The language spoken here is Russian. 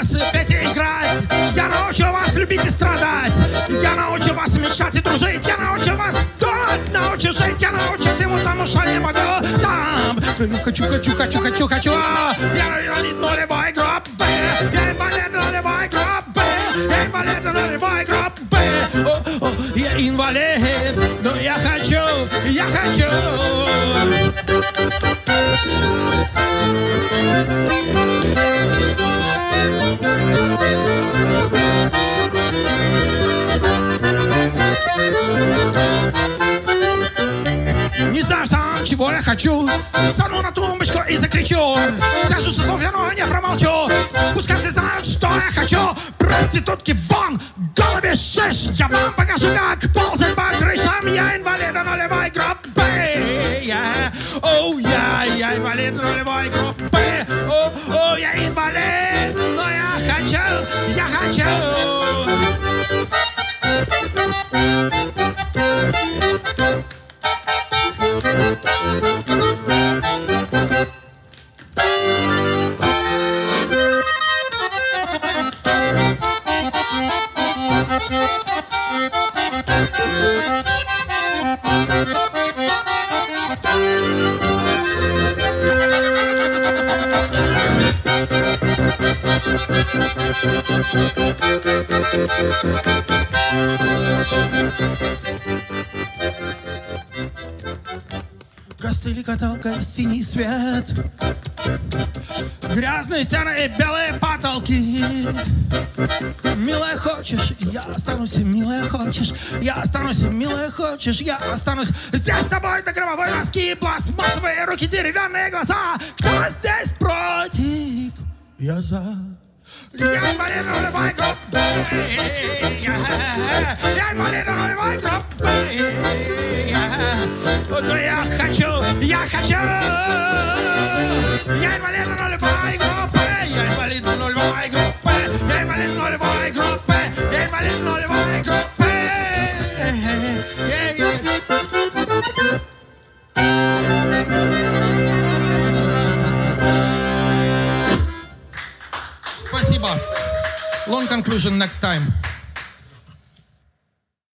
вас петь и играть. Я научу вас любить и страдать. Я научу вас мечтать и дружить. Я научу вас думать, научу жить. Я научу всему тому, что не могу сам. Хочу. Я инвалид нулевой группы. Я инвалид нулевой группы. Я инвалид нулевой группы. Я инвалид, но я хочу. Не знаю сам, чего я хочу. Стану на тумбочку и закричу. Скажу, что слов я не промолчу. Пускай все знают, что я хочу. Проститутки вон, голуби шиш. Я вам покажу, как ползать по крышам. Я инвалид нулевой группы. Я инвалид нулевой группы. Я инвалид, но я хочу. Костыли, каталка, синий свет, грязные стены и белые потолки. Милая, хочешь, я останусь, милая, хочешь, я останусь, милая, хочешь, я останусь здесь с тобой до гробовой доски. Пластмассовые руки, деревянные глаза. Кто здесь против? Я за. Я инвалид нулевой группы. Я инвалид нулевой группы. Но я хочу. Я инвалид нулевой группы. Я инвалид нулевой группы. Я инвалид нулевой группы. Я инвалид нулевой группы. Спасибо. Long conclusion next time.